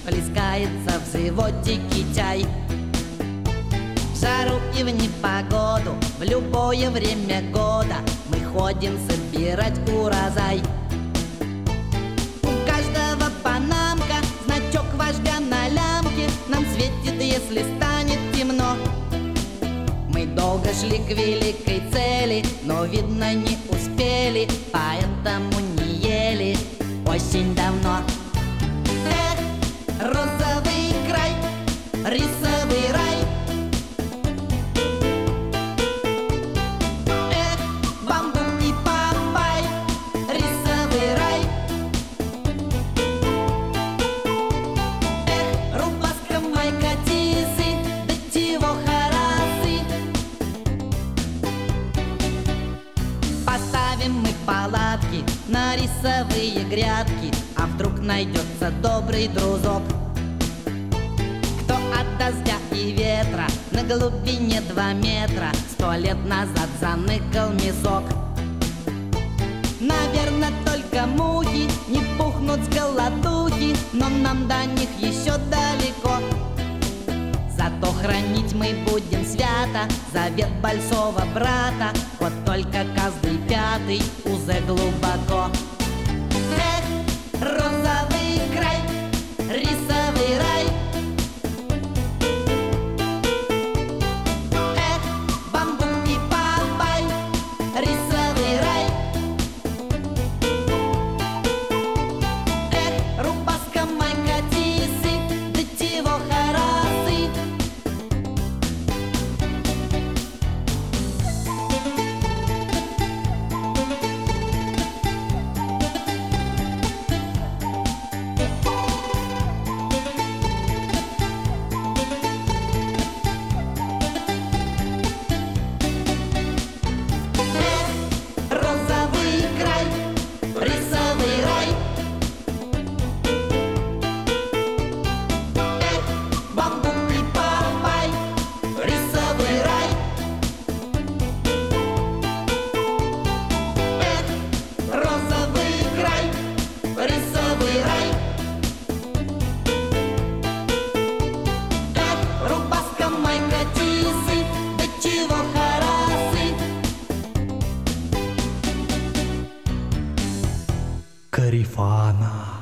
плескается в животике чай. В жару и в непогоду, в любое время года мы ходим собирать урожай. У каждого панамка, значок вождя на лямке, нам светит, если станет темно. Мы долго шли к великой цели, но, видно, не успели, поэтому не ели очень давно. Эх, розовый край, рисовый рай. Эх, бамбук и папай, рисовый рай. Эх, рубаска майка тисы, да чего харасы. Поставим мы палатки на рисовые грядки, а вдруг найдется добрый дружок, кто от дождя и ветра на глубине 2 метра 100 лет назад заныкал мешок. Наверно, только мухи не пухнут с голодухи, но нам до них еще далеко. Зато хранить мы будем свято завет большого брата, вот только каждый 5-й уже глубоко. Эх, розовый край, рисовый рай. Эх, бамбук и папай, рисовый рай. Эх, рубаска майка тисы, да чего харасы. Розовый край, рисовый рай. Эх, бамбук и папай, рисовый рай. Эх, розовый край, рисовый рай. Эх, рубаска майка тисы, да чего харасы. Карифана.